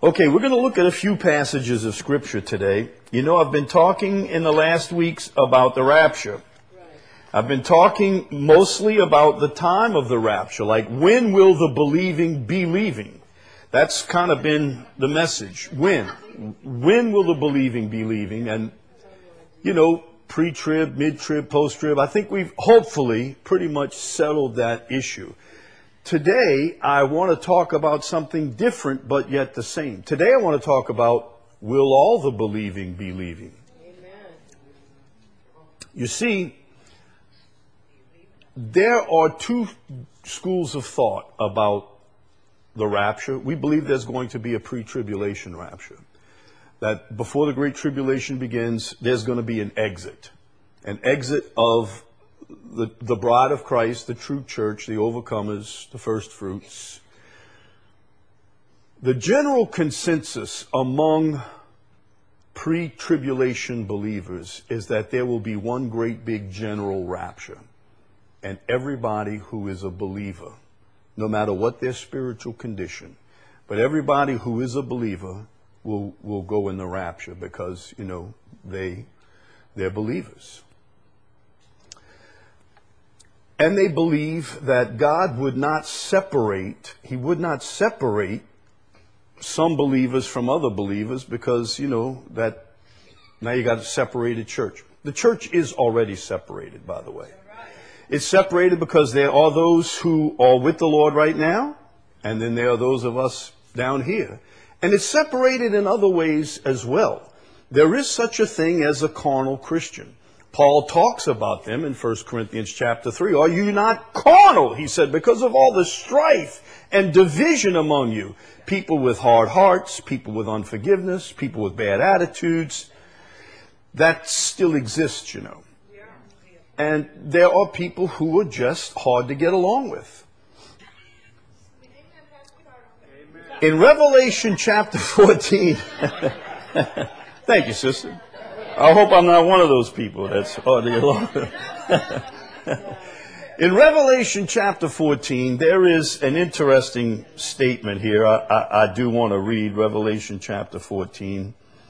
Okay, we're going to look at a few passages of Scripture today. You know, I've been talking in the last weeks about the rapture. I've been talking mostly about the time of the rapture, like when will the believing be leaving? That's kind of been the message. When? When will the believing be leaving? And, you know, pre-trib, mid-trib, post-trib, I think we've hopefully pretty much settled that issue. Today, I want to talk about something different, but yet the same. Today, I want to talk about, will all the believing be leaving? Amen. You see, there are two schools of thought about the rapture. We believe there's going to be a pre-tribulation rapture. That before the Great Tribulation begins, there's going to be an exit of the bride of Christ, the true church, the overcomers, the first fruits. The general consensus among pre-tribulation believers is that there will be one great big general rapture. And everybody who is a believer, no matter what their spiritual condition, but everybody who is a believer will go in the rapture because, you know, they're believers. And they believe that God would not separate, He would not separate some believers from other believers because, you know, that now you got a separated church. The church is already separated, by the way. It's separated because there are those who are with the Lord right now, and then there are those of us down here. And it's separated in other ways as well. There is such a thing as a carnal Christian. Paul talks about them in 1 Corinthians chapter 3. Are you not carnal? He said, because of all the strife and division among you. People with hard hearts, people with unforgiveness, people with bad attitudes. That still exists, you know. And there are people who are just hard to get along with. In Revelation chapter 14, thank you, sister. I hope I'm not one of those people that's hard to get along with. In Revelation chapter 14, there is an interesting statement here. I do want to read Revelation chapter 14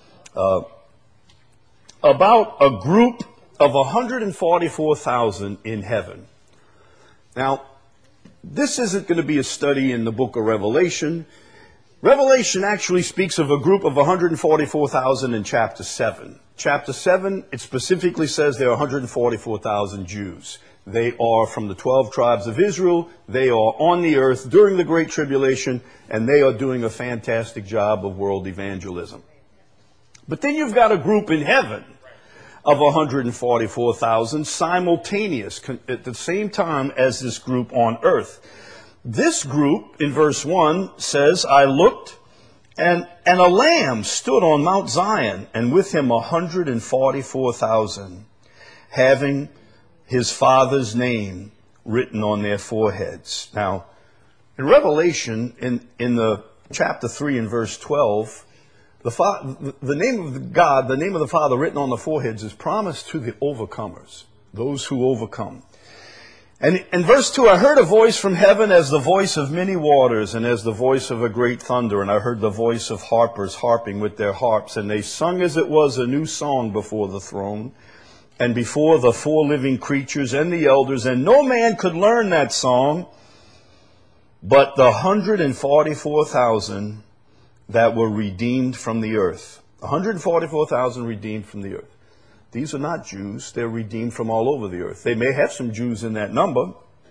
about a group of 144,000 in heaven. Now, this isn't going to be a study in the book of Revelation. Revelation actually speaks of a group of 144,000 in chapter 7. Chapter 7, it specifically says there are 144,000 Jews. They are from the 12 tribes of Israel. They are on the earth during the Great Tribulation, and they are doing a fantastic job of world evangelism. But then you've got a group in heaven of 144,000 simultaneous at the same time as this group on earth. This group, in verse 1, says, I looked, and a lamb stood on Mount Zion, and with him 144,000, having his father's name written on their foreheads. Now, in Revelation, in the chapter 3 and verse 12, the name of God, the name of the Father written on the foreheads is promised to the overcomers, those who overcome. And in verse 2, I heard a voice from heaven as the voice of many waters and as the voice of a great thunder. And I heard the voice of harpers harping with their harps. And they sung as it was a new song before the throne and before the four living creatures and the elders. And no man could learn that song but the 144,000 that were redeemed from the earth. 144,000 redeemed from the earth. These are not Jews. They're redeemed from all over the earth. They may have some Jews in that number.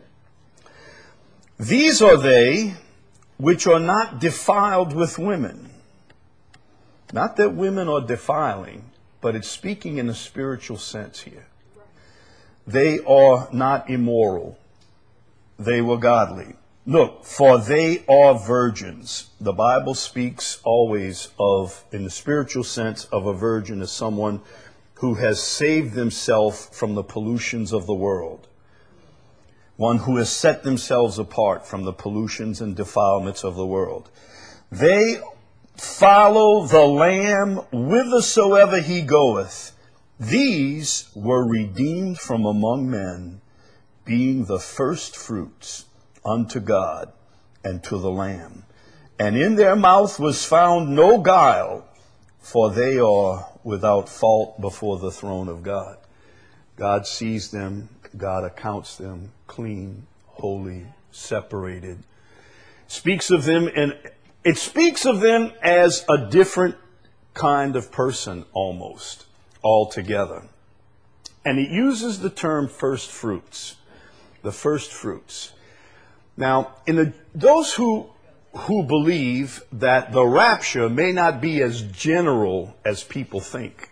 These are they which are not defiled with women. Not that women are defiling, but it's speaking in a spiritual sense here. They are not immoral. They were godly. Look, for they are virgins. The Bible speaks always of, in the spiritual sense, of a virgin as someone who has saved themselves from the pollutions of the world. One who has set themselves apart from the pollutions and defilements of the world. They follow the Lamb whithersoever he goeth. These were redeemed from among men, being the first fruits unto God and to the Lamb. And in their mouth was found no guile, for they are without fault before the throne of God. God sees them, God accounts them clean, holy, separated. Speaks of them, and it speaks of them as a different kind of person almost, altogether. And it uses the term first fruits, the first fruits. Now, those who believe that the rapture may not be as general as people think.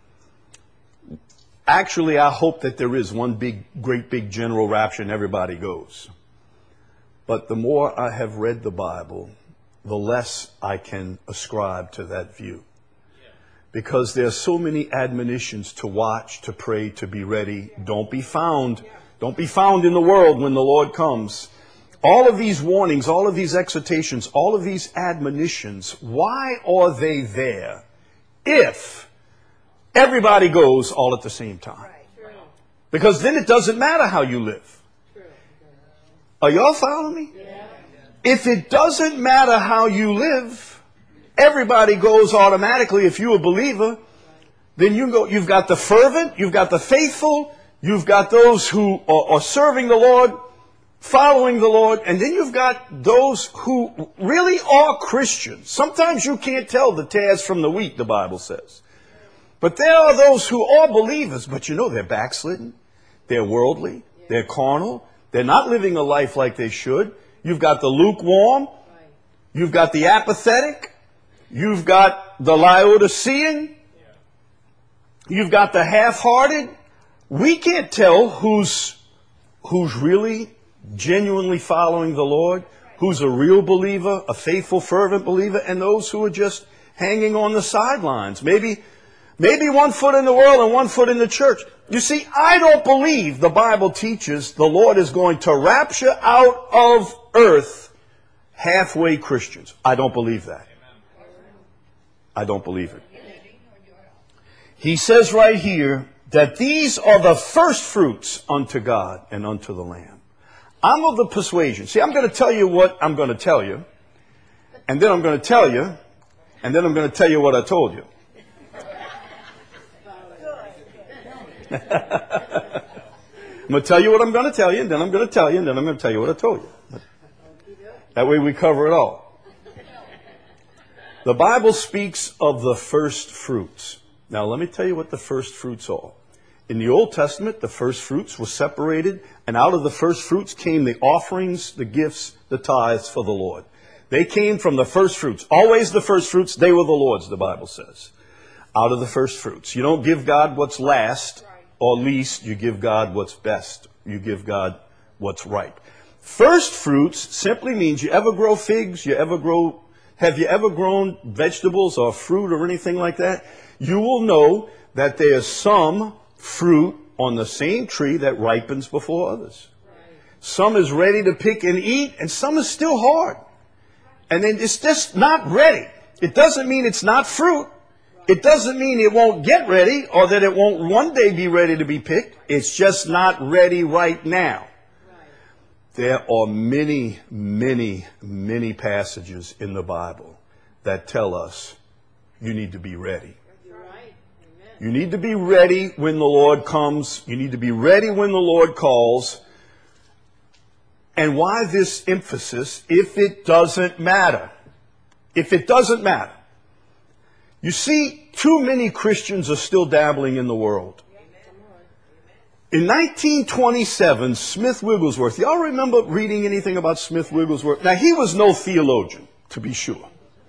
Actually, I hope that there is one great big general rapture and everybody goes. But the more I have read the Bible, the less I can ascribe to that view. Because there are so many admonitions to watch, to pray, to be ready. Don't be found in the world when the Lord comes. All of these warnings, all of these exhortations, all of these admonitions, why are they there if everybody goes all at the same time? Because then it doesn't matter how you live. Are y'all following me? If it doesn't matter how you live, everybody goes automatically. If you're a believer, then you've got the fervent, you've got the faithful, you've got those who are serving the Lord, following the Lord, and then you've got those who really are Christians. Sometimes you can't tell the tares from the wheat, the Bible says. But there are those who are believers, but they're backslidden, they're worldly, they're carnal, they're not living a life like they should. You've got the lukewarm, you've got the apathetic, you've got the Laodicean, you've got the half-hearted. We can't tell who's really genuinely following the Lord, who's a real believer, a faithful, fervent believer, and those who are just hanging on the sidelines. Maybe one foot in the world and one foot in the church. You see, I don't believe the Bible teaches the Lord is going to rapture out of earth halfway Christians. I don't believe that. I don't believe it. He says right here that these are the first fruits unto God and unto the Lamb. I'm of the persuasion. See, I'm going to tell you what I'm going to tell you, and then I'm going to tell you, and then I'm going to tell you what I told you. I'm going to tell you what I'm going to tell you, and then I'm going to tell you, and then I'm going to tell you what I told you. That way we cover it all. The Bible speaks of the first fruits. Now, let me tell you what the first fruits are. In the Old Testament, the first fruits were separated, and out of the first fruits came the offerings, the gifts, the tithes for the Lord. They came from the first fruits. Always the first fruits, they were the Lord's, the Bible says. Out of the first fruits. You don't give God what's last or least, you give God what's best. You give God what's right. First fruits simply means you ever grow figs, have you ever grown vegetables or fruit or anything like that? You will know that there's some fruit on the same tree that ripens before others. Some is ready to pick and eat, and some is still hard. And then it's just not ready. It doesn't mean it's not fruit. It doesn't mean it won't get ready or that it won't one day be ready to be picked. It's just not ready right now. There are many, many, many passages in the Bible that tell us you need to be ready. You need to be ready when the Lord comes. You need to be ready when the Lord calls. And why this emphasis if it doesn't matter? If it doesn't matter. You see, too many Christians are still dabbling in the world. In 1927, Smith Wigglesworth, y'all remember reading anything about Smith Wigglesworth? Now, he was no theologian, to be sure.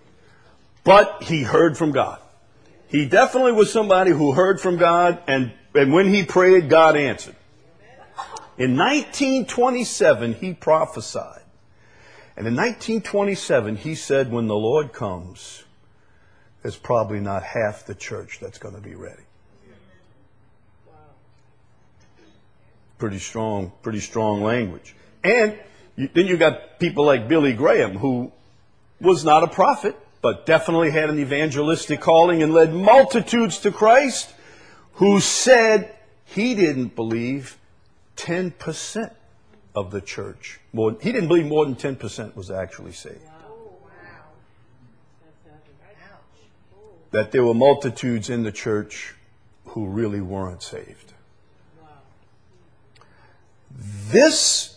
But he heard from God. He definitely was somebody who heard from God, and when he prayed, God answered. In 1927, he prophesied. And in 1927, he said, when the Lord comes, there's probably not half the church that's going to be ready. Pretty strong language. And then you got people like Billy Graham, who was not a prophet, but definitely had an evangelistic calling and led multitudes to Christ, who said he didn't believe 10% of the church. He didn't believe more than 10% was actually saved. that there were multitudes in the church who really weren't saved. This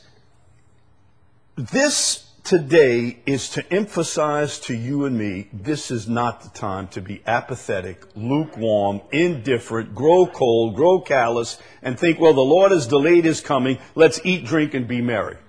today is to emphasize to you and me, this is not the time to be apathetic, lukewarm, indifferent, grow cold, grow callous, and think, well, the Lord has delayed his coming. Let's eat, drink, and be merry.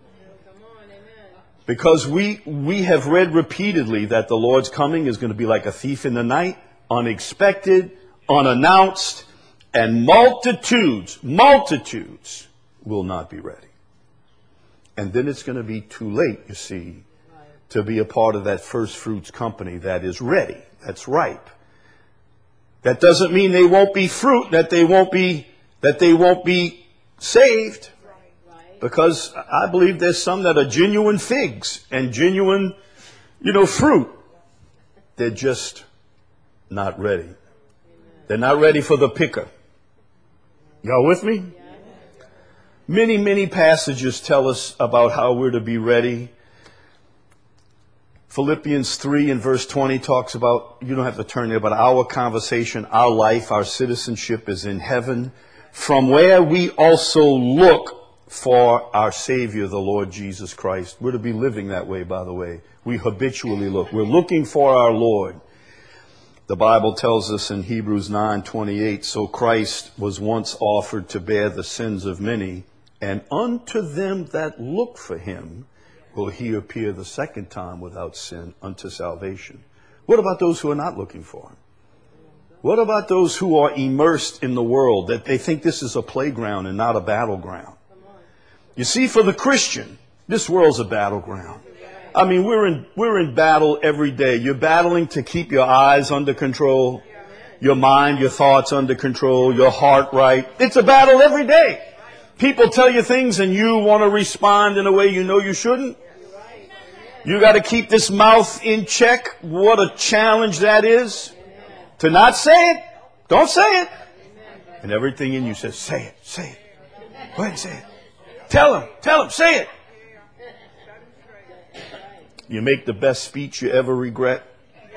Because we have read repeatedly that the Lord's coming is going to be like a thief in the night, unexpected, unannounced, and multitudes will not be ready. And then it's going to be too late, you see, to be a part of that first fruits company that is ready, that's ripe. That doesn't mean they won't be fruit, that they won't be saved. Because I believe there's some that are genuine figs and genuine, fruit. They're just not ready. They're not ready for the picker. Y'all with me? Many, many passages tell us about how we're to be ready. Philippians 3 and verse 20 talks about, you don't have to turn there, but our conversation, our life, our citizenship is in heaven, from where we also look for our Savior, the Lord Jesus Christ. We're to be living that way, by the way. We habitually look. We're looking for our Lord. The Bible tells us in Hebrews 9:28, so Christ was once offered to bear the sins of many, and unto them that look for him will he appear the second time without sin unto salvation. What about those who are not looking for him? What about those who are immersed in the world, that they think this is a playground and not a battleground? You see, for the Christian, this world's a battleground. I mean, we're in battle every day. You're battling to keep your eyes under control, your mind, your thoughts under control, your heart right. It's a battle every day. People tell you things and you want to respond in a way you know you shouldn't. You got to keep this mouth in check. What a challenge that is. To not say it. Don't say it. And everything in you says, say it, say it. Go ahead and say it. Tell him, say it. You make the best speech you ever regret.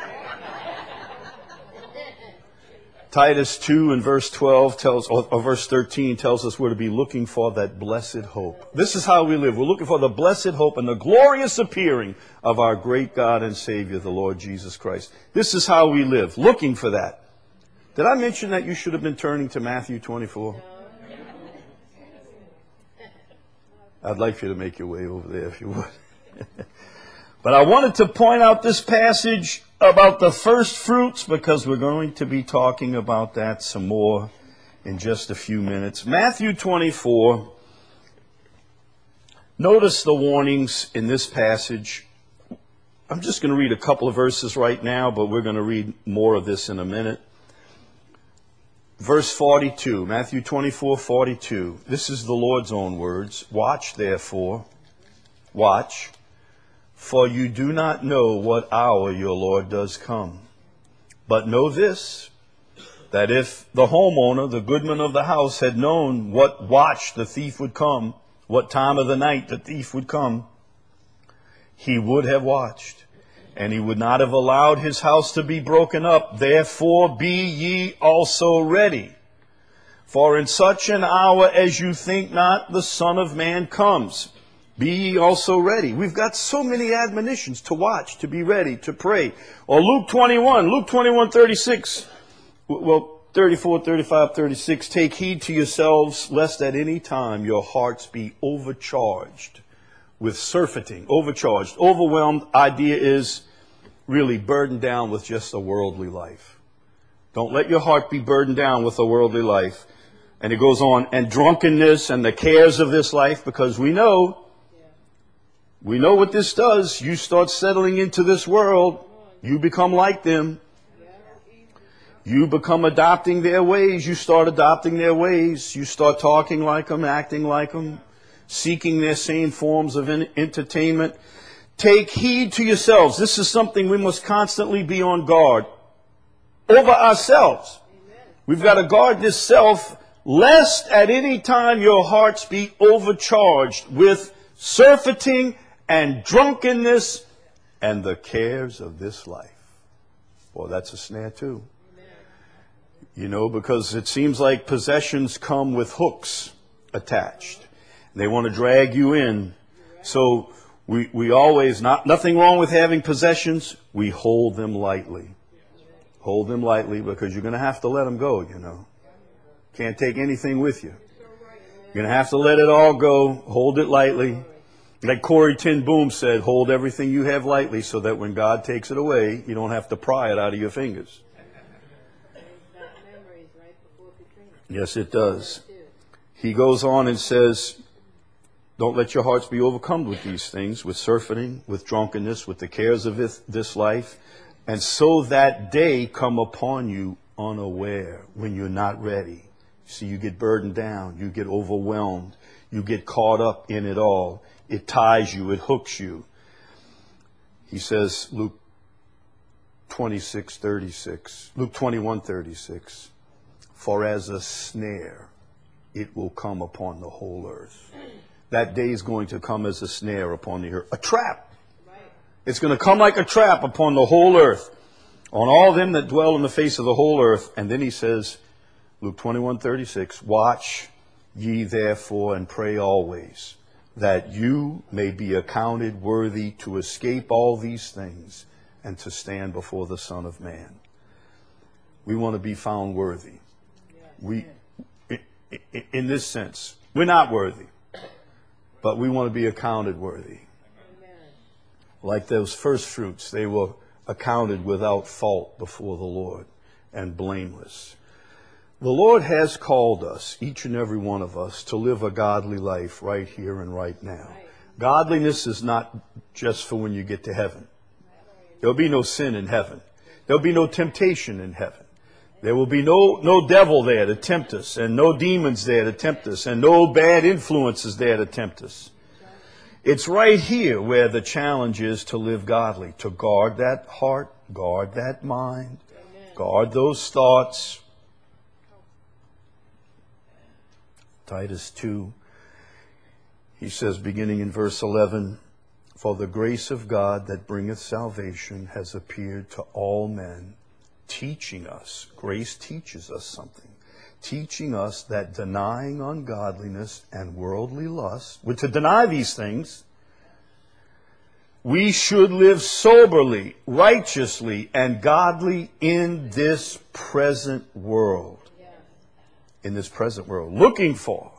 Titus 2 and verse 12 or verse 13 tells us we're to be looking for that blessed hope. This is how we live. We're looking for the blessed hope and the glorious appearing of our great God and Savior, the Lord Jesus Christ. This is how we live, looking for that. Did I mention that you should have been turning to Matthew 24? I'd like you to make your way over there if you would. But I wanted to point out this passage about the first fruits because we're going to be talking about that some more in just a few minutes. Matthew 24. Notice the warnings in this passage. I'm just going to read a couple of verses right now, but we're going to read more of this in a minute. Verse 42, Matthew 24:42. This is the Lord's own words. Watch, therefore. Watch. For you do not know what hour your Lord does come. But know this, that if the homeowner, the goodman of the house, had known what watch the thief would come, what time of the night the thief would come, he would have watched, and he would not have allowed his house to be broken up. Therefore be ye also ready. For in such an hour as you think not, the Son of Man comes. Be ye also ready. We've got so many admonitions to watch, to be ready, to pray. Or Luke 21:36. Well, 34, 35, 36. Take heed to yourselves, lest at any time your hearts be overcharged with surfeiting. Overcharged, overwhelmed. Idea is really burdened down with just a worldly life. Don't let your heart be burdened down with a worldly life. And it goes on, and drunkenness and the cares of this life, because we know what this does. You start settling into this world. You become like them. You become adopting their ways. You start adopting their ways. You start talking like them, acting like them, seeking their same forms of entertainment. Take heed to yourselves. This is something we must constantly be on guard over ourselves. We've got to guard this self, lest at any time your hearts be overcharged with surfeiting and drunkenness and the cares of this life. Well, that's a snare too. You know, because it seems like possessions come with hooks attached. They want to drag you in. So we always, nothing wrong with having possessions. We hold them lightly. Hold them lightly because you're going to have to let them go, you know. Can't take anything with you. You're going to have to let it all go. Hold it lightly. Like Corrie ten Boom said, hold everything you have lightly so that when God takes it away, you don't have to pry it out of your fingers. Yes, it does. He goes on and says, don't let your hearts be overcome with these things, with surfeiting, with drunkenness, with the cares of this life, and so that day come upon you unaware when you're not ready. See, you get burdened down, you get overwhelmed, you get caught up in it all. It ties you, it hooks you. He says, Luke 21:36, for as a snare it will come upon the whole earth. That day is going to come as a snare upon the earth. A trap. It's going to come like a trap upon the whole earth, on all them that dwell on the face of the whole earth. And then he says, Luke 21:36, watch ye therefore and pray always, that you may be accounted worthy to escape all these things and to stand before the Son of Man. We want to be found worthy. In this sense, we're not worthy, but we want to be accounted worthy. Like those first fruits, they were accounted without fault before the Lord and blameless. The Lord has called us, each and every one of us, to live a godly life right here and right now. Godliness is not just for when you get to heaven. There'll be no sin in heaven. There'll be no temptation in heaven. There will be no devil there to tempt us, and no demons there to tempt us, and no bad influences there to tempt us. It's right here where the challenge is to live godly, to guard that heart, guard that mind, guard those thoughts. Titus 2, he says, beginning in verse 11, for the grace of God that bringeth salvation has appeared to all men, teaching us, grace teaches us something, teaching us that denying ungodliness and worldly lust, we're to deny these things, we should live soberly, righteously, and godly in this present world. In this present world, looking for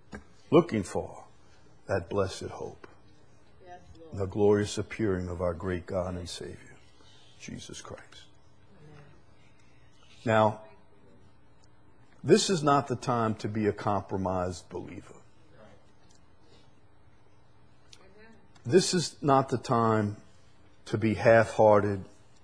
that blessed hope, the glorious appearing of our great God and Savior, Jesus Christ. Now, this is not the time to be a compromised believer. This is not the time to be half-hearted.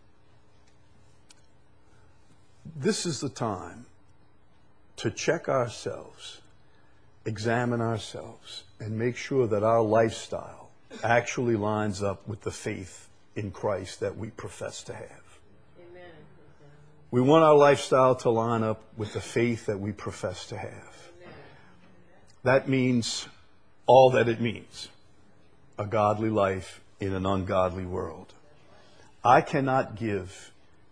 This is the time to check ourselves, examine ourselves, and make sure that our lifestyle actually lines up with the faith in Christ that we profess to have. Amen. We want our lifestyle to line up with the faith that we profess to have. Amen. That means all that it means, a godly life in an ungodly world. I cannot give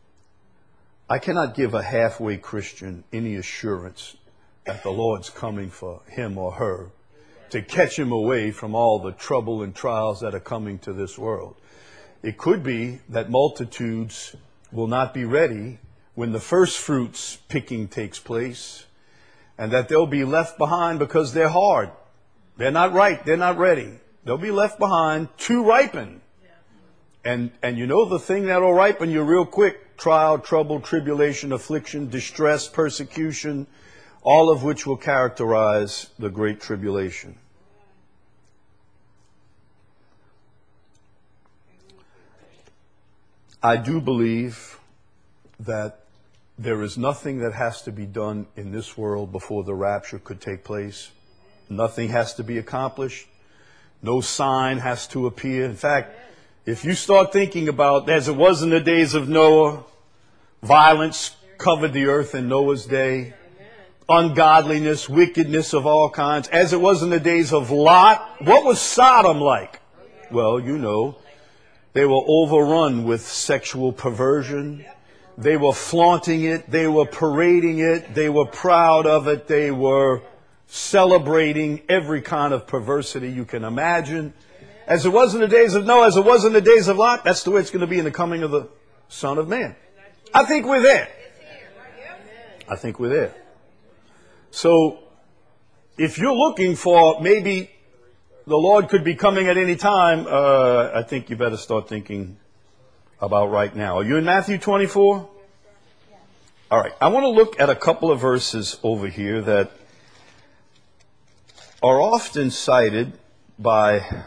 a halfway Christian any assurance that the Lord's coming for him or her to catch him away from all the trouble and trials that are coming to this world. It could be that multitudes will not be ready when the first fruits picking takes place, and that they'll be left behind because they're hard. They're not right. They're not ready. They'll be left behind to ripen. And you know the thing that'll ripen you real quick, trial, trouble, tribulation, affliction, distress, persecution, all of which will characterize the Great Tribulation. I do believe that there is nothing that has to be done in this world before the rapture could take place. Nothing has to be accomplished. No sign has to appear. In fact, if you start thinking about, as it was in the days of Noah, violence covered the earth in Noah's day, ungodliness, wickedness of all kinds, as it was in the days of Lot. What was Sodom like? Well, you know, they were overrun with sexual perversion. They were flaunting it. They were parading it. They were proud of it. They were celebrating every kind of perversity you can imagine. As it was in the days of Noah, as it was in the days of Lot, that's the way it's going to be in the coming of the Son of Man. I think we're there. I think we're there. So, if you're looking for maybe the Lord could be coming at any time, I think you better start thinking about right now. Are you in Matthew 24? All right. I want to look at a couple of verses over here that are often cited by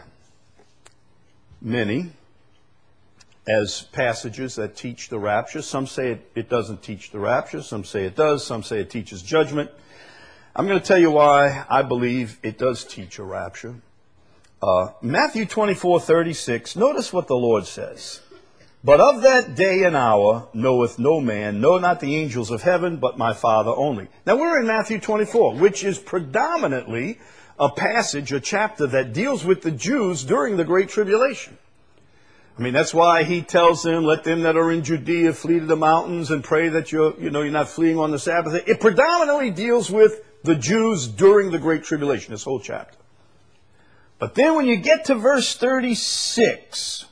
many as passages that teach the rapture. Some say it doesn't teach the rapture. Some say it does. Some say it teaches judgment. I'm going to tell you why I believe it does teach a rapture. Matthew 24:36. Notice what the Lord says. But of that day and hour knoweth no man, no, not the angels of heaven, but my Father only. Now we're in Matthew 24, which is predominantly a passage, a chapter that deals with the Jews during the Great Tribulation. I mean, that's why he tells them, let them that are in Judea flee to the mountains and pray that you're not fleeing on the Sabbath. It predominantly deals with the Jews during the Great Tribulation, this whole chapter. But then when you get to verse 36,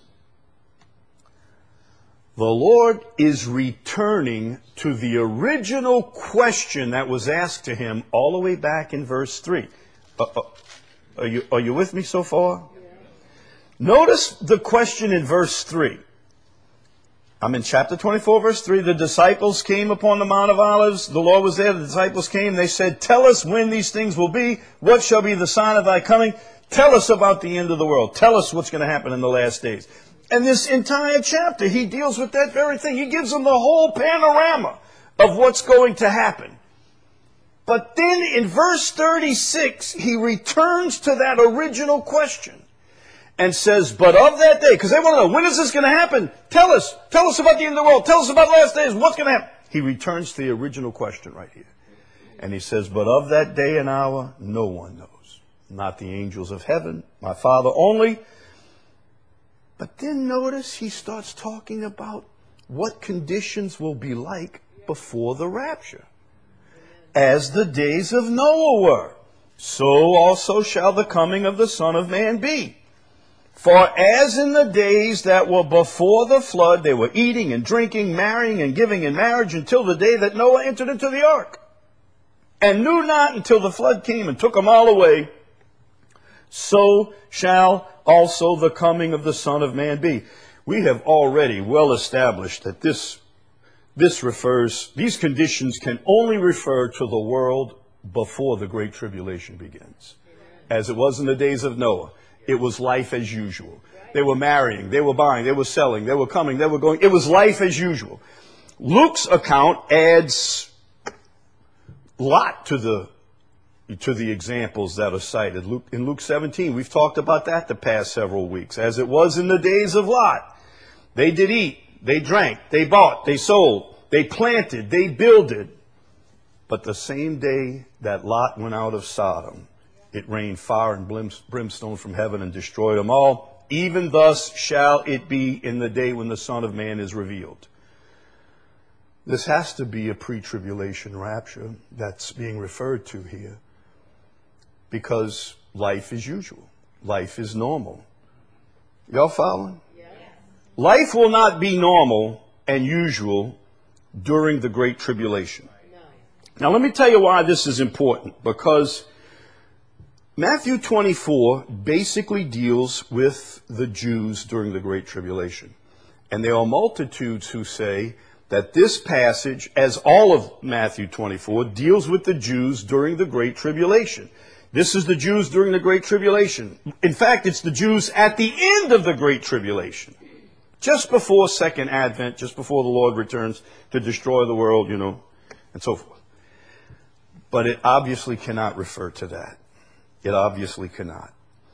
the Lord is returning to the original question that was asked to him all the way back in verse 3. Are you with me so far? Yeah. Notice the question in verse 3. I'm in chapter 24, verse 3. The disciples came upon the Mount of Olives. The Lord was there. The disciples came. They said, tell us when these things will be. What shall be the sign of thy coming? Tell us about the end of the world. Tell us what's going to happen in the last days. And this entire chapter, he deals with that very thing. He gives them the whole panorama of what's going to happen. But then in verse 36, he returns to that original question and says, but of that day, because they want to know, when is this going to happen? Tell us about the end of the world. Tell us about the last days. What's going to happen? He returns to the original question right here. And he says, but of that day and hour, no one knows. Not the angels of heaven, my Father only. But then notice he starts talking about what conditions will be like before the rapture. As the days of Noah were, so also shall the coming of the Son of Man be. For as in the days that were before the flood, they were eating and drinking, marrying and giving in marriage until the day that Noah entered into the ark, and knew not until the flood came and took them all away, so shall also the coming of the Son of Man be. We have already well established that these conditions can only refer to the world before the Great Tribulation begins. As it was in the days of Noah, it was life as usual. They were marrying, they were buying, they were selling, they were coming, they were going. It was life as usual. Luke's account adds a lot to the examples that are cited. In Luke 17, we've talked about that the past several weeks. As it was in the days of Lot, they did eat, they drank, they bought, they sold, they planted, they builded. But the same day that Lot went out of Sodom, it rained fire and brimstone from heaven and destroyed them all. Even thus shall it be in the day when the Son of Man is revealed. This has to be a pre-tribulation rapture that's being referred to here. Because life is usual. Life is normal. Y'all following? Yes. Life will not be normal and usual during the Great Tribulation. No. Now let me tell you why this is important. Because Matthew 24 basically deals with the Jews during the Great Tribulation. And there are multitudes who say that this passage, as all of Matthew 24, deals with the Jews during the Great Tribulation. This is the Jews during the Great Tribulation. In fact, it's the Jews at the end of the Great Tribulation. Just before Second Advent, just before the Lord returns to destroy the world, and so forth. But it obviously cannot refer to that. It obviously cannot.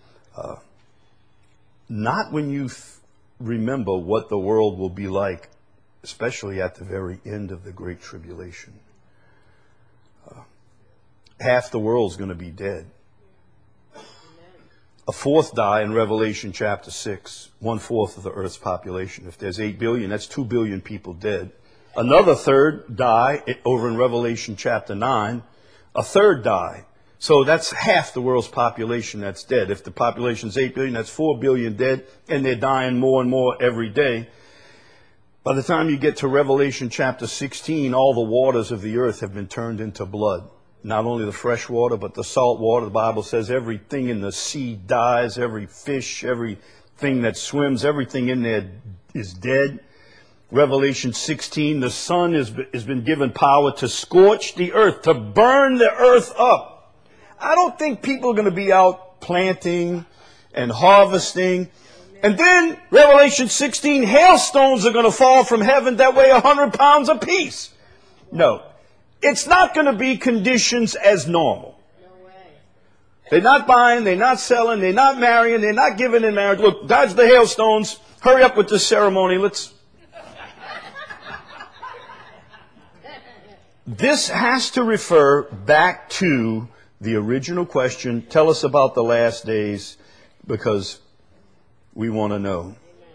Not when you remember what the world will be like, especially at the very end of the Great Tribulation. Half the world's going to be dead. A fourth die in Revelation chapter 6, 1/4 of the earth's population. If there's 8 billion, that's 2 billion people dead. Another third die over in Revelation chapter 9. A third die. So that's half the world's population that's dead. If the population is 8 billion, that's 4 billion dead, and they're dying more and more every day. By the time you get to Revelation chapter 16, all the waters of the earth have been turned into blood. Not only the fresh water, but the salt water. The Bible says everything in the sea dies, every fish, everything that swims, everything in there is dead. Revelation 16, the sun has been given power to scorch the earth, to burn the earth up. I don't think people are going to be out planting and harvesting. And then, Revelation 16, hailstones are going to fall from heaven that weigh 100 pounds apiece. No, it's not going to be conditions as normal. They're not buying, they're not selling, they're not marrying, they're not giving in marriage. Look, dodge the hailstones. Hurry up with the ceremony. This has to refer back to the original question. Tell us about the last days, because we want to know.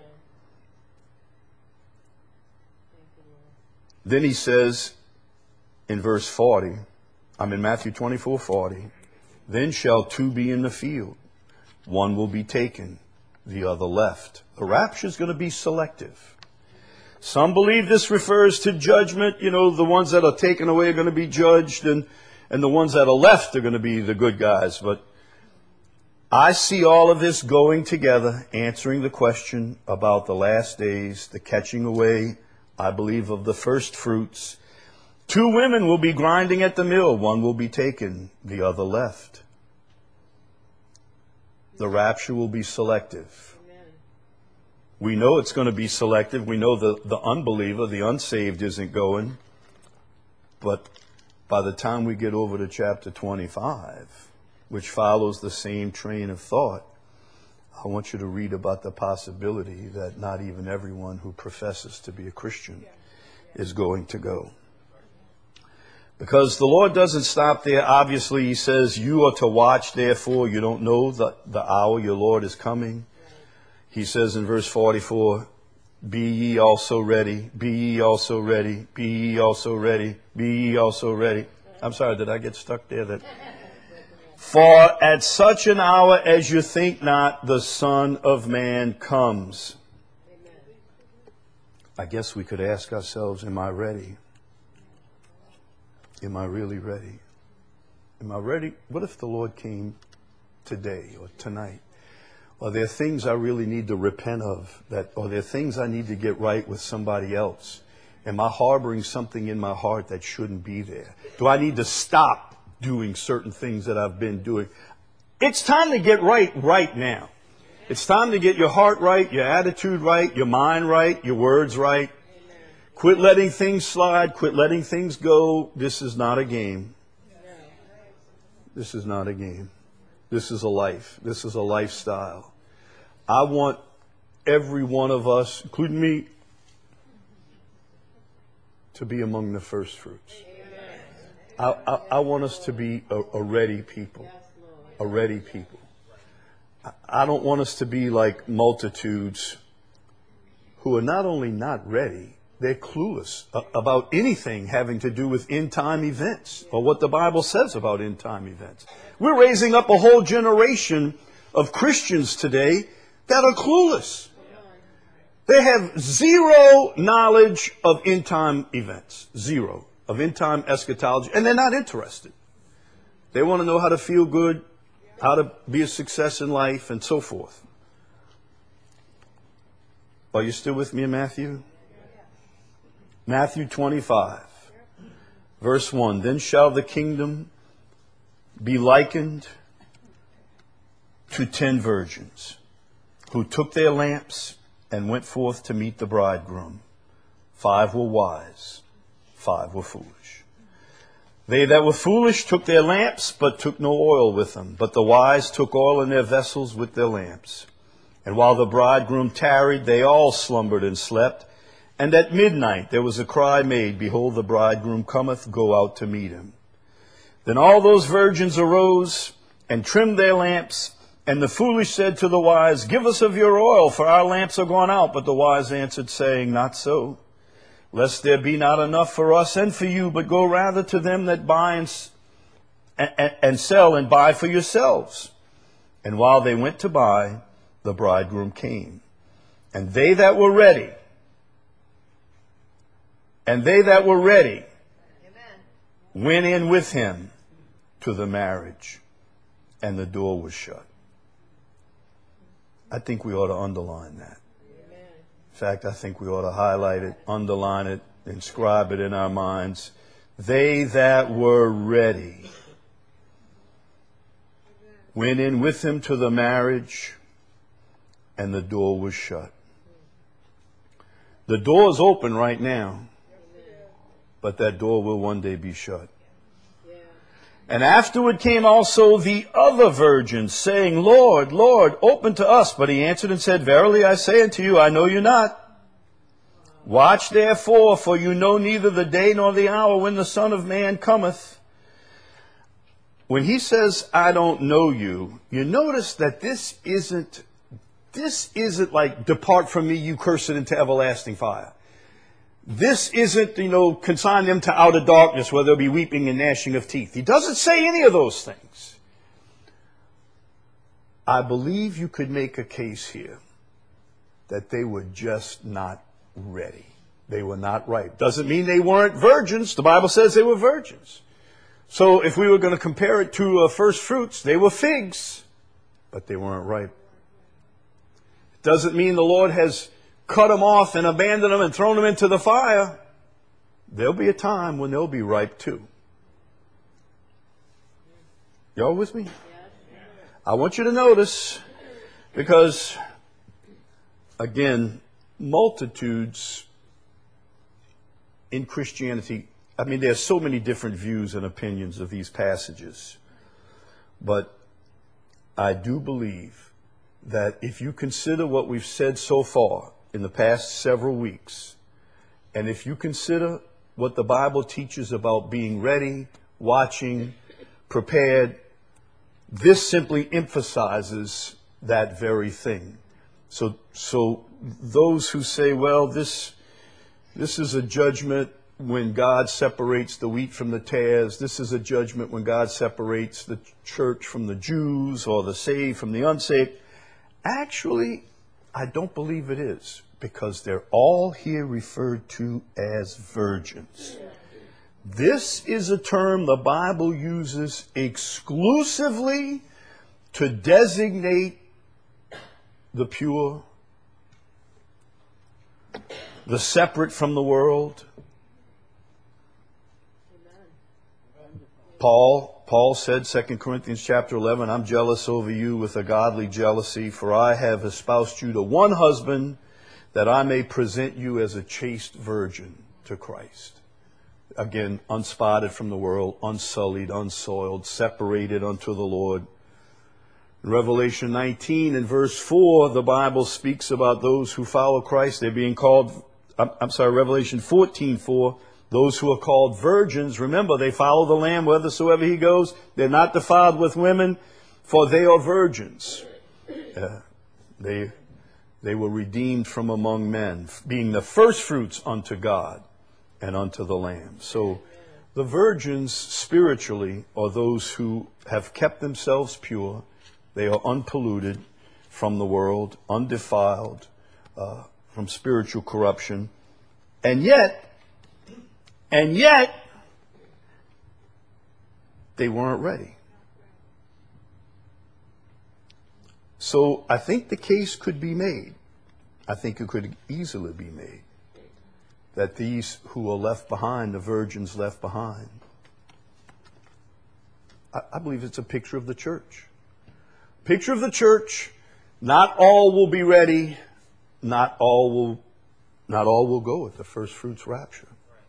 Then he says in verse 40, I'm in Matthew 24:40, then shall two be in the field. One will be taken, the other left. The rapture is going to be selective. Some believe this refers to judgment. You know, the ones that are taken away are going to be judged, and the ones that are left are going to be the good guys. But I see all of this going together, answering the question about the last days, the catching away, I believe, of the first fruits. Two women will be grinding at the mill. One will be taken, the other left. The rapture will be selective. We know it's going to be selective. We know the unbeliever, the unsaved, isn't going. But by the time we get over to chapter 25, which follows the same train of thought, I want you to read about the possibility that not even everyone who professes to be a Christian is going to go. Because the Lord doesn't stop there. Obviously, he says, you are to watch, therefore you don't know the hour your Lord is coming. He says in verse 44, be ye also ready, be ye also ready, be ye also ready, be ye also ready. I'm sorry, did I get stuck there? For at such an hour as you think not, the Son of Man comes. I guess we could ask ourselves, am I ready? Am I really ready? Am I ready? What if the Lord came today or tonight? Are there things I really need to repent of? Are there things I need to get right with somebody else? Am I harboring something in my heart that shouldn't be there? Do I need to stop doing certain things that I've been doing? It's time to get right now. It's time to get your heart right, your attitude right, your mind right, your words right. Quit letting things slide. Quit letting things go. This is not a game. This is not a game. This is a life. This is a lifestyle. I want every one of us, including me, to be among the first fruits. I want us to be a ready people. A ready people. I don't want us to be like multitudes who are not only not ready, they're clueless about anything having to do with end-time events or what the Bible says about end-time events. We're raising up a whole generation of Christians today that are clueless. They have zero knowledge of end-time events. Zero of end-time eschatology. And they're not interested. They want to know how to feel good, how to be a success in life, and so forth. Are you still with me in Matthew? Matthew 25, verse 1. Then shall the kingdom be likened to 10 virgins who took their lamps and went forth to meet the bridegroom. 5 were wise, 5 were foolish. They that were foolish took their lamps, but took no oil with them. But the wise took oil in their vessels with their lamps. And while the bridegroom tarried, they all slumbered and slept. And at midnight there was a cry made, Behold, the bridegroom cometh, go out to meet him. Then all those virgins arose and trimmed their lamps. And the foolish said to the wise, Give us of your oil, for our lamps are gone out. But the wise answered, saying, Not so. lest there be not enough for us and for you, but go rather to them that buy and sell and buy for yourselves. And while they went to buy, the bridegroom came. And they that were ready, Amen, went in with him to the marriage, and the door was shut. I think we ought to underline that. Amen. In fact, I think we ought to highlight it, underline it, inscribe it in our minds. They that were ready went in with him to the marriage, and the door was shut. The door is open right now, but that door will one day be shut. And afterward came also the other virgins, saying, Lord, Lord, open to us. But he answered and said, Verily I say unto you, I know you not. Watch therefore, for you know neither the day nor the hour when the Son of Man cometh. When he says, I don't know you, you notice that this isn't like, depart from me, you cursed, into everlasting fire. This isn't, consign them to outer darkness where there'll be weeping and gnashing of teeth. He doesn't say any of those things. I believe you could make a case here that they were just not ready. They were not ripe. Doesn't mean they weren't virgins. The Bible says they were virgins. So if we were going to compare it to first fruits, they were figs, but they weren't ripe. It doesn't mean the Lord has cut them off and abandoned them and thrown them into the fire. There'll be a time when they'll be ripe too. Y'all with me? I want you to notice, because, again, multitudes in Christianity, there's so many different views and opinions of these passages. But I do believe that if you consider what we've said so far in the past several weeks, and if you consider what the Bible teaches about being ready, watching, prepared, this simply emphasizes that very thing. So those who say, well, this is a judgment when God separates the wheat from the tares. This is a judgment when God separates the church from the Jews or the saved from the unsaved. Actually, I don't believe it is, because they're all here referred to as virgins. This is a term the Bible uses exclusively to designate the pure, the separate from the world. Paul said, 2 Corinthians chapter 11, I'm jealous over you with a godly jealousy, for I have espoused you to one husband, that I may present you as a chaste virgin to Christ. Again, unspotted from the world, unsullied, unsoiled, separated unto the Lord. In Revelation 19 and verse 4, the Bible speaks about those who follow Christ. They're being called, Revelation 14:4. Those who are called virgins, remember, they follow the Lamb whithersoever he goes. They're not defiled with women, for they are virgins. They were redeemed from among men, being the first fruits unto God and unto the Lamb. So the virgins spiritually are those who have kept themselves pure. They are unpolluted from the world, undefiled from spiritual corruption. And yet, they weren't ready. So I think the case could be made. I think it could easily be made that these who are left behind, the virgins left behind, I believe it's a picture of the church. Picture of the church. Not all will be ready. Not all will go at the first fruits rapture.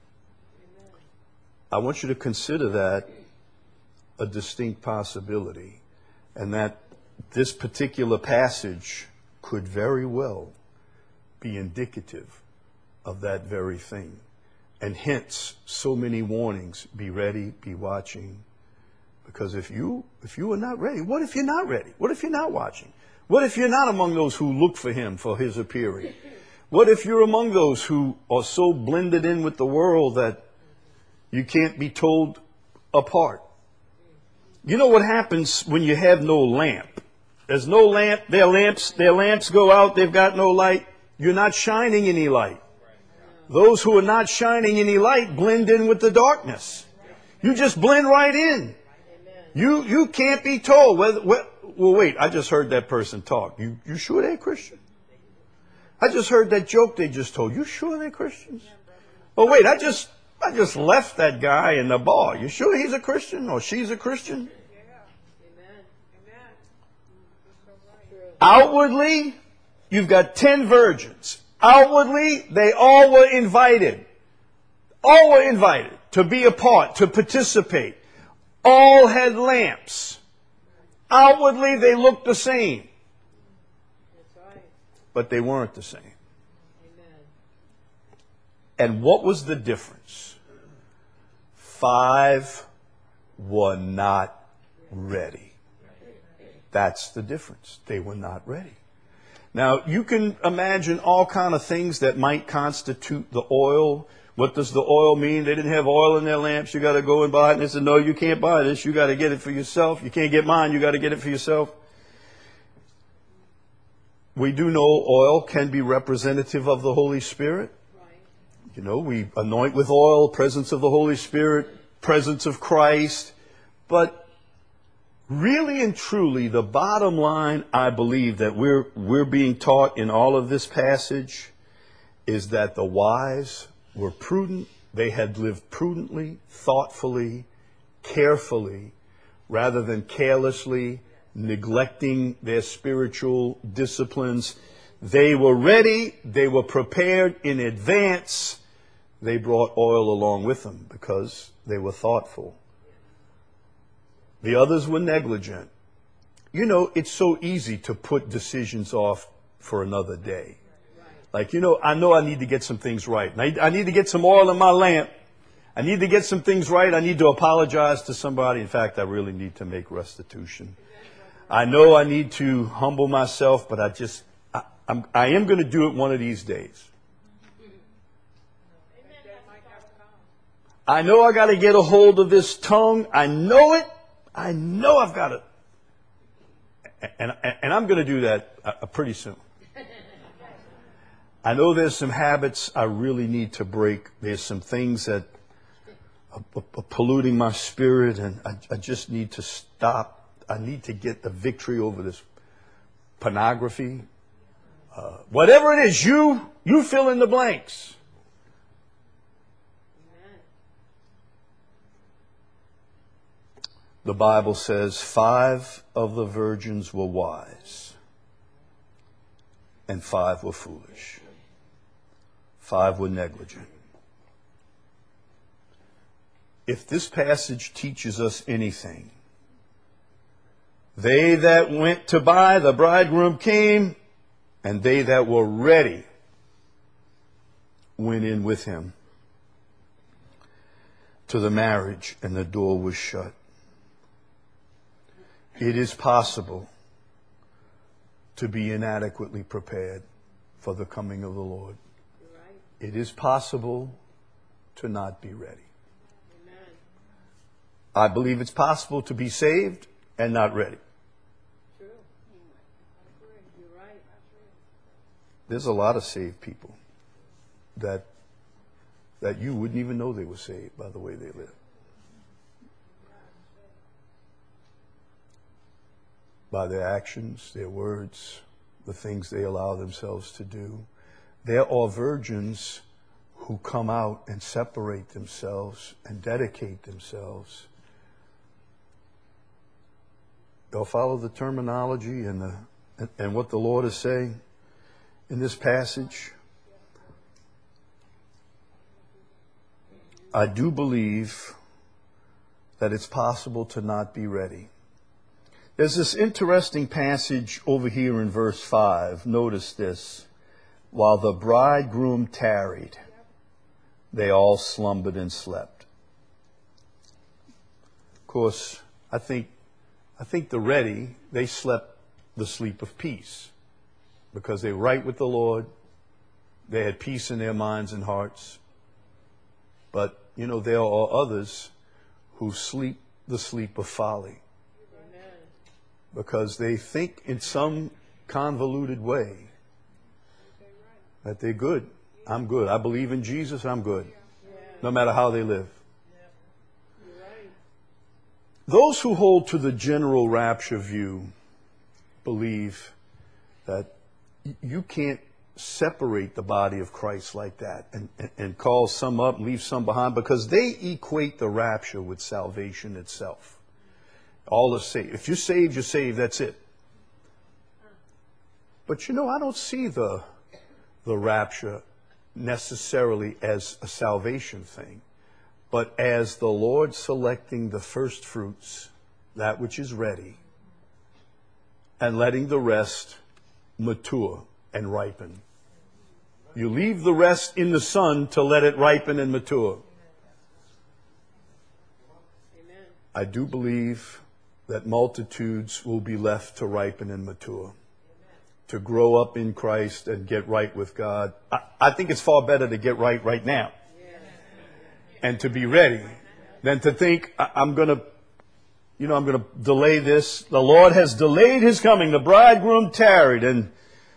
I want you to consider that a distinct possibility, and that this particular passage could very well be indicative of that very thing. And hence, so many warnings: be ready, be watching. Because if you are not ready, what if you're not ready? What if you're not watching? What if you're not among those who look for him, for his appearing? What if you're among those who are so blended in with the world that you can't be told apart? You know what happens when you have no lamp? There's no lamp, their lamps go out, they've got no light. You're not shining any light. Those who are not shining any light blend in with the darkness. You just blend right in. You can't be told whether, well, wait, I just heard that person talk. You sure they're Christian? I just heard that joke they just told. You sure they're Christians? Oh, wait, I just left that guy in the bar. You sure he's a Christian or she's a Christian? Outwardly, you've got 10 virgins. Outwardly, they all were invited. All were invited to be a part, to participate. All had lamps. Outwardly, they looked the same. But they weren't the same. And what was the difference? 5 were not ready. That's the difference. They were not ready. Now, you can imagine all kind of things that might constitute the oil. What does the oil mean? They didn't have oil in their lamps. You got to go and buy it. And they said, no, you can't buy this. You got to get it for yourself. You can't get mine. You got to get it for yourself. We do know oil can be representative of the Holy Spirit. You know, we anoint with oil, presence of the Holy Spirit, presence of Christ. But really and truly, the bottom line, I believe, that we're being taught in all of this passage is that the wise were prudent. They had lived prudently, thoughtfully, carefully, rather than carelessly, neglecting their spiritual disciplines. They were ready. They were prepared in advance. They brought oil along with them because they were thoughtful. The others were negligent. You know, it's so easy to put decisions off for another day. Like, you know I need to get some things right. I need to get some oil in my lamp. I need to get some things right. I need to apologize to somebody. In fact, I really need to make restitution. I know I need to humble myself, but I am going to do it one of these days. I know I got to get a hold of this tongue. I know it. I know I've got it. And I'm going to do that pretty soon. I know there's some habits I really need to break. There's some things that are polluting my spirit, and I just need to stop. I need to get the victory over this pornography. Whatever it is, you fill in the blanks. The Bible says 5 of the virgins were wise and 5 were foolish. 5 were negligent. If this passage teaches us anything, they that went to buy, the bridegroom came, and they that were ready went in with him to the marriage, and the door was shut. It is possible to be inadequately prepared for the coming of the Lord. It is possible to not be ready. Amen. I believe it's possible to be saved and not ready. True. You're right. There's a lot of saved people that you wouldn't even know they were saved by the way they live. By their actions, their words, the things they allow themselves to do. There are virgins who come out and separate themselves and dedicate themselves. They'll follow the terminology and what the Lord is saying in this passage. I do believe that it's possible to not be ready. There's this interesting passage over here in verse 5. Notice this. While the bridegroom tarried, they all slumbered and slept. Of course, I think the ready, they slept the sleep of peace because they were right with the Lord. They had peace in their minds and hearts. But, there are others who sleep the sleep of folly. Amen. Because they think in some convoluted way that they're good. I'm good. I believe in Jesus. I'm good. No matter how they live. Those who hold to the general rapture view believe that you can't separate the body of Christ like that and call some up and leave some behind, because they equate the rapture with salvation itself. All is saved. If you're saved, you're saved. That's it. But I don't see the rapture necessarily as a salvation thing, but as the Lord selecting the first fruits, that which is ready, and letting the rest mature and ripen. You leave the rest in the sun to let it ripen and mature. Amen. I do believe that multitudes will be left to ripen and mature, to grow up in Christ and get right with God. I think it's far better to get right now and to be ready than to think I'm going to delay this. The Lord has delayed his coming. The bridegroom tarried. And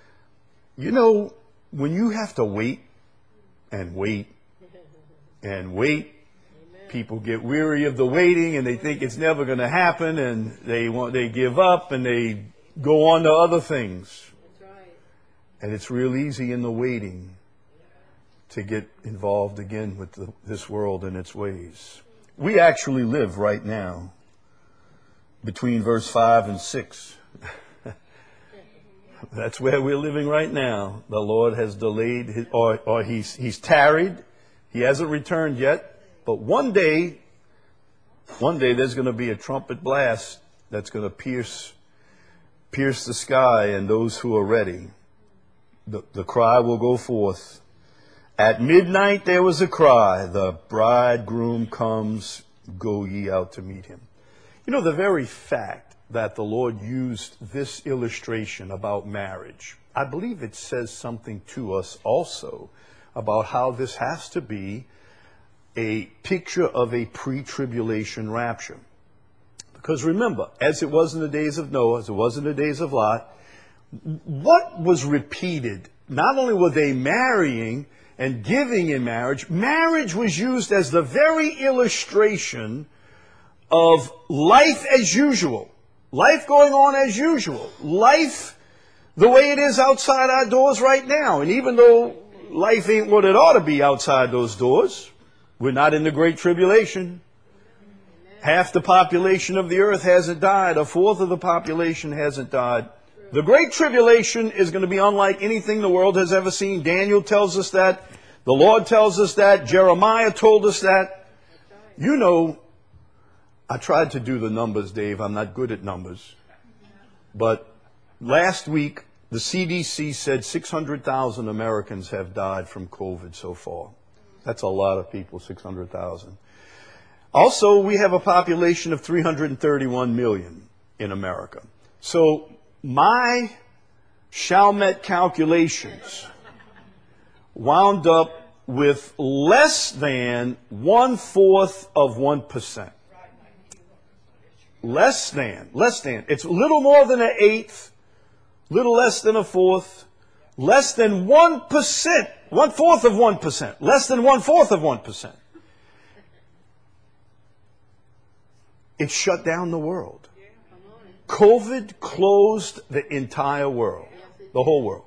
when you have to wait and wait and wait, people get weary of the waiting and they think it's never going to happen, and they give up and they go on to other things. That's right. And it's real easy in the waiting to get involved again with this world and its ways. We actually live right now between verse 5 and 6. That's where we're living right now. The Lord has delayed he's tarried. He hasn't returned yet. But one day there's going to be a trumpet blast that's going to pierce the sky, and those who are ready, the cry will go forth. At midnight there was a cry, the bridegroom comes, go ye out to meet him. The very fact that the Lord used this illustration about marriage, I believe it says something to us also about how this has to be a picture of a pre-tribulation rapture. Because remember, as it was in the days of Noah, as it was in the days of Lot, what was repeated? Not only were they marrying and giving in marriage, marriage was used as the very illustration of life as usual. Life going on as usual. Life the way it is outside our doors right now. And even though life ain't what it ought to be outside those doors, we're not in the Great Tribulation. Half the population of the earth hasn't died. A fourth of the population hasn't died. The Great Tribulation is going to be unlike anything the world has ever seen. Daniel tells us that. The Lord tells us that. Jeremiah told us that. I tried to do the numbers, Dave. I'm not good at numbers. But last week, the CDC said 600,000 Americans have died from COVID so far. That's a lot of people, 600,000. Also, we have a population of 331 million in America. So my Chalmette calculations wound up with less than 1/4 of 1%. Less than. It's a little more than an eighth, little less than a fourth, less than 1%, 1/4 of 1%, less than 1/4 of 1%. It shut down the world. COVID closed the entire world, the whole world.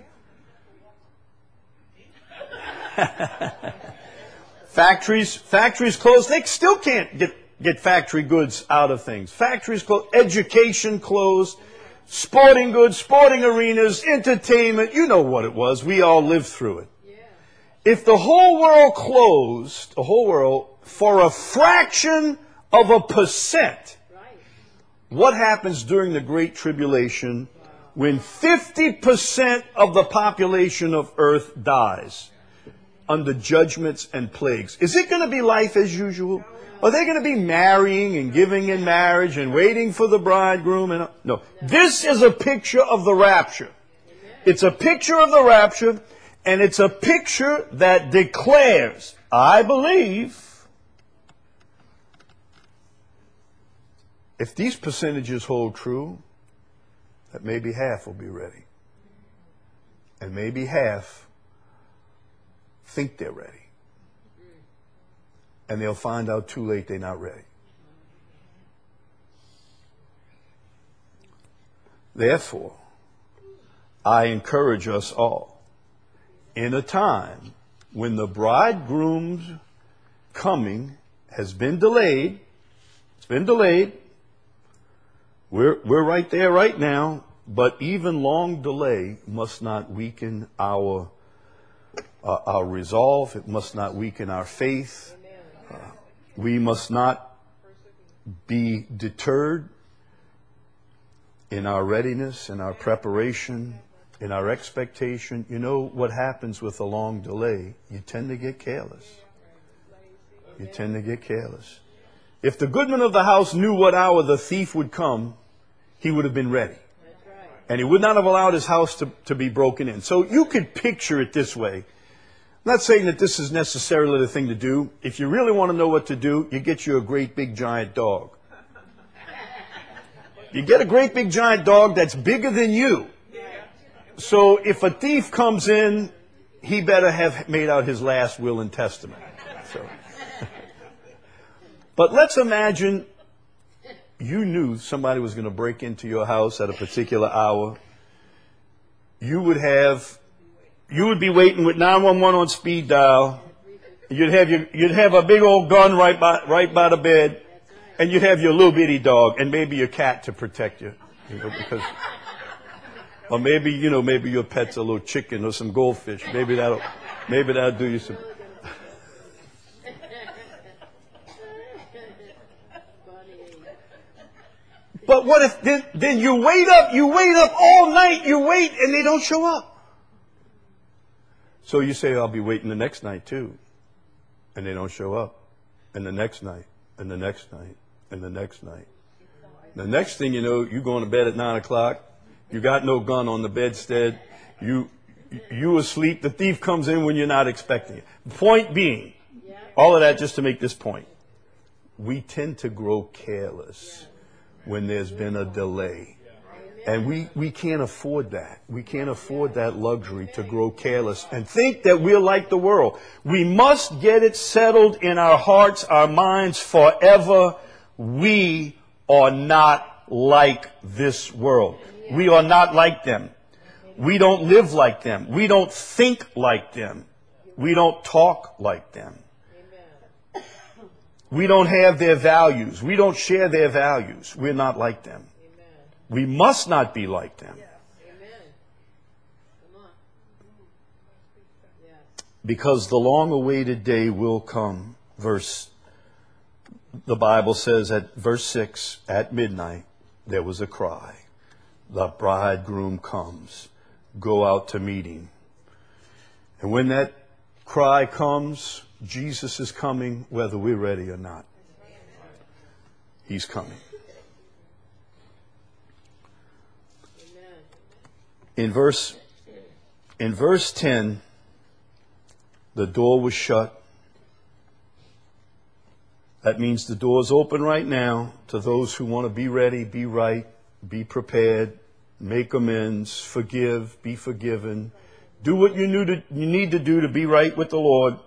Factories closed. They still can't get factory goods out of things. Factories closed. Education closed. Sporting goods, sporting arenas, entertainment. You know what it was. We all lived through it. If the whole world closed, the whole world, for a fraction of a percent, what happens during the Great Tribulation when 50% of the population of Earth dies under judgments and plagues? Is it going to be life as usual? Are they going to be marrying and giving in marriage and waiting for the bridegroom? No. This is a picture of the rapture. It's a picture of the rapture, And it's a picture that declares, I believe, if these percentages hold true, that maybe half will be ready. And maybe half think they're ready. And they'll find out too late they're not ready. Therefore, I encourage us all, in a time when the bridegroom's coming has been delayed, it's been delayed. We're right there right now, but even long delay must not weaken our resolve. It must not weaken our faith. We must not be deterred in our readiness, in our preparation, in our expectation. You know what happens with a long delay? You tend to get careless. You tend to get careless. If the goodman of the house knew what hour the thief would come, he would have been ready. And he would not have allowed his house to be broken in. So you could picture it this way. I'm not saying that this is necessarily the thing to do. If you really want to know what to do, you get you a great big giant dog. You get a great big giant dog that's bigger than you. So if a thief comes in, he better have made out his last will and testament. So. But let's imagine you knew somebody was going to break into your house at a particular hour. You would be waiting with 911 on speed dial. You'd have a big old gun right by the bed, and you'd have your little bitty dog and maybe your cat to protect you, or maybe your pet's a little chicken or some goldfish. Maybe that'll do you some. But what if then you wait up all night, and they don't show up? So you say, I'll be waiting the next night too. And they don't show up. And the next night, and the next night, and the next night. The next thing you know, you're going to bed at 9 o'clock. You got no gun on the bedstead. You asleep. The thief comes in when you're not expecting it. Point being, all of that just to make this point. We tend to grow careless when there's been a delay. And we can't afford that. We can't afford that luxury to grow careless and think that we're like the world. We must get it settled in our hearts, our minds forever. We are not like this world. We are not like them. We don't live like them. We don't think like them. We don't talk like them. We don't have their values. We don't share their values. We're not like them. We must not be like them. Because the long-awaited day will come. The Bible says at verse 6, at midnight, there was a cry. The bridegroom comes. Go out to meet him. And when that cry comes, Jesus is coming whether we're ready or not. He's coming. In verse 10, the door was shut. That means the door's open right now to those who want to be ready, be right, be prepared, make amends, forgive, be forgiven. Do what you need to do to be right with the Lord,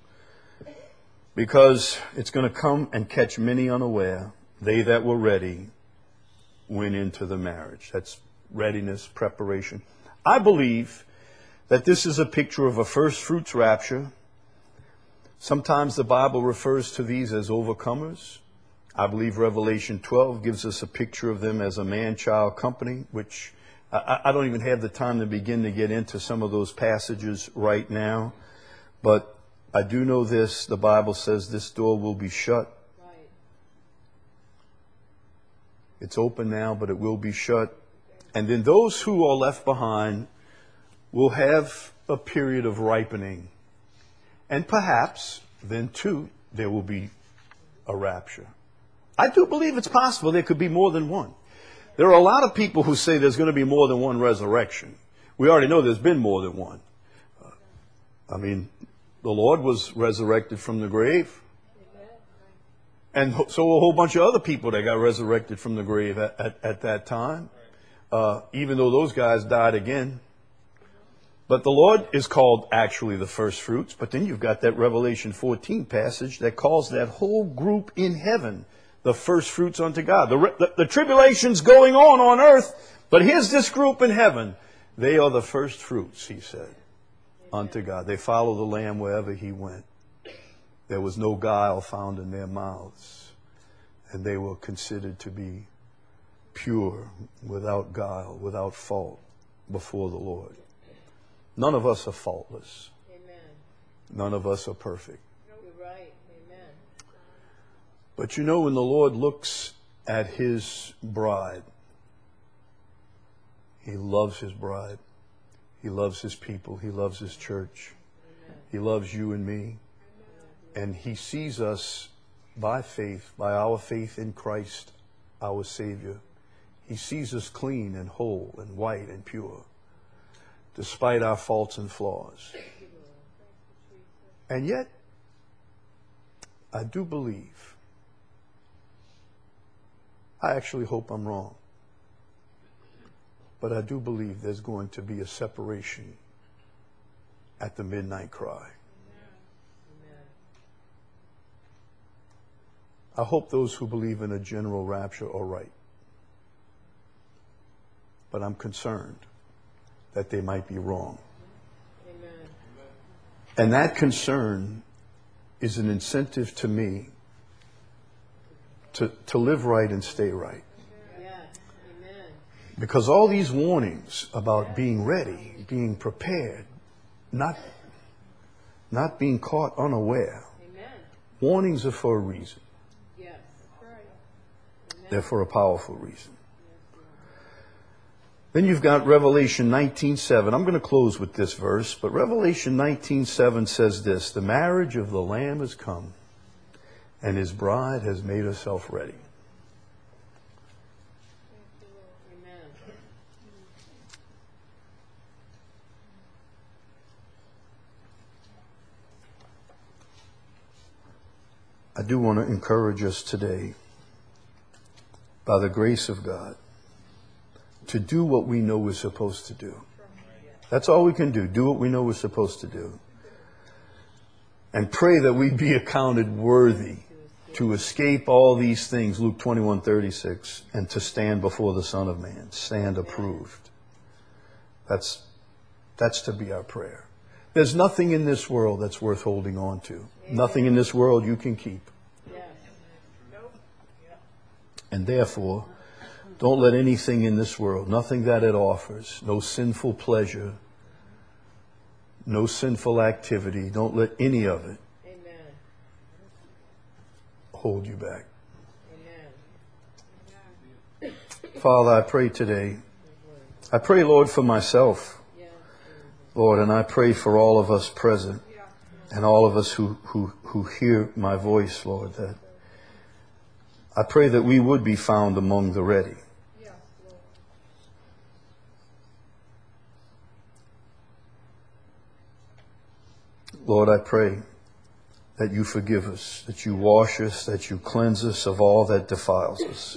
because it's going to come and catch many unaware. They that were ready went into the marriage. That's readiness, preparation. I believe that this is a picture of a first fruits rapture. Sometimes the Bible refers to these as overcomers. I believe Revelation 12 gives us a picture of them as a man-child company, which I don't even have the time to begin to get into some of those passages right now. But I do know this. The Bible says this door will be shut. It's open now, but it will be shut. And then those who are left behind will have a period of ripening. And perhaps then too, there will be a rapture. I do believe it's possible there could be more than one. There are a lot of people who say there's going to be more than one resurrection. We already know there's been more than one. I mean, the Lord was resurrected from the grave. And so a whole bunch of other people that got resurrected from the grave at that time, even though those guys died again. But the Lord is called actually the first fruits. But then you've got that Revelation 14 passage that calls that whole group in heaven the first fruits unto God. The tribulation's going on earth, but here's this group in heaven. They are the first fruits, he said, unto God. They follow the Lamb wherever he went. There was no guile found in their mouths, and they were considered to be pure, without guile, without fault before the Lord. None of us are faultless. Amen. None of us are perfect. You're right. Amen. But you know, when the Lord looks at his bride, he loves his bride. He loves his people. He loves his church. Amen. He loves you and me. And he sees us by faith, by our faith in Christ, our Savior. He sees us clean and whole and white and pure, despite our faults and flaws. And yet, I do believe, I actually hope I'm wrong, but I do believe there's going to be a separation at the midnight cry. I hope those who believe in a general rapture are right. But I'm concerned that they might be wrong. Amen. And that concern is an incentive to me to live right and stay right. Yes. Amen. Because all these warnings about being ready, being prepared, not being caught unaware, Amen. warnings are for a reason. Yes. Right. Amen. They're for a powerful reason. Then you've got Revelation 19:7. I'm going to close with this verse, but Revelation 19:7 says this: the marriage of the Lamb has come, and his bride has made herself ready. Amen. I do want to encourage us today, by the grace of God, to do what we know we're supposed to do. That's all we can do. Do what we know we're supposed to do. And pray that we be accounted worthy to escape all these things, Luke 21:36, and to stand before the Son of Man, stand approved. That's to be our prayer. There's nothing in this world that's worth holding on to. Nothing in this world you can keep. Yes. And therefore, don't let anything in this world, nothing that it offers, no sinful pleasure, no sinful activity, don't let any of it Amen. hold you back. Amen. Father, I pray today. I pray, Lord, for myself, Yes. Lord, and I pray for all of us present and all of us who hear my voice, Lord, that I pray that we would be found among the ready. Lord, I pray that you forgive us, that you wash us, that you cleanse us of all that defiles us.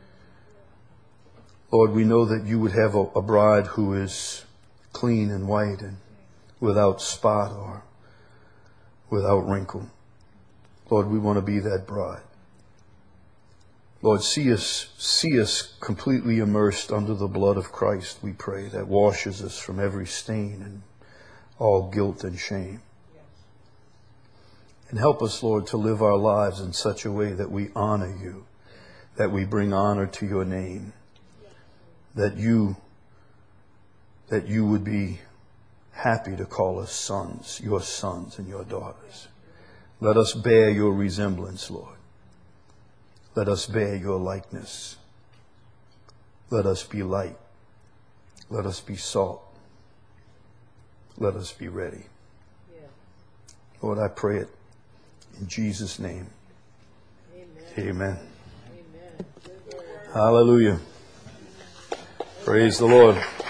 Lord, we know that you would have a bride who is clean and white and without spot or without wrinkle. Lord, we want to be that bride. Lord, see us completely immersed under the blood of Christ, we pray, that washes us from every stain and all guilt and shame. And help us, Lord, to live our lives in such a way that we honor you, that we bring honor to your name, that you would be happy to call us sons, your sons and your daughters. Let us bear your resemblance, Lord. Let us bear your likeness. Let us be light. Let us be salt. Let us be ready. Lord, I pray it in Jesus' name. Amen. Amen. Hallelujah. Praise the Lord.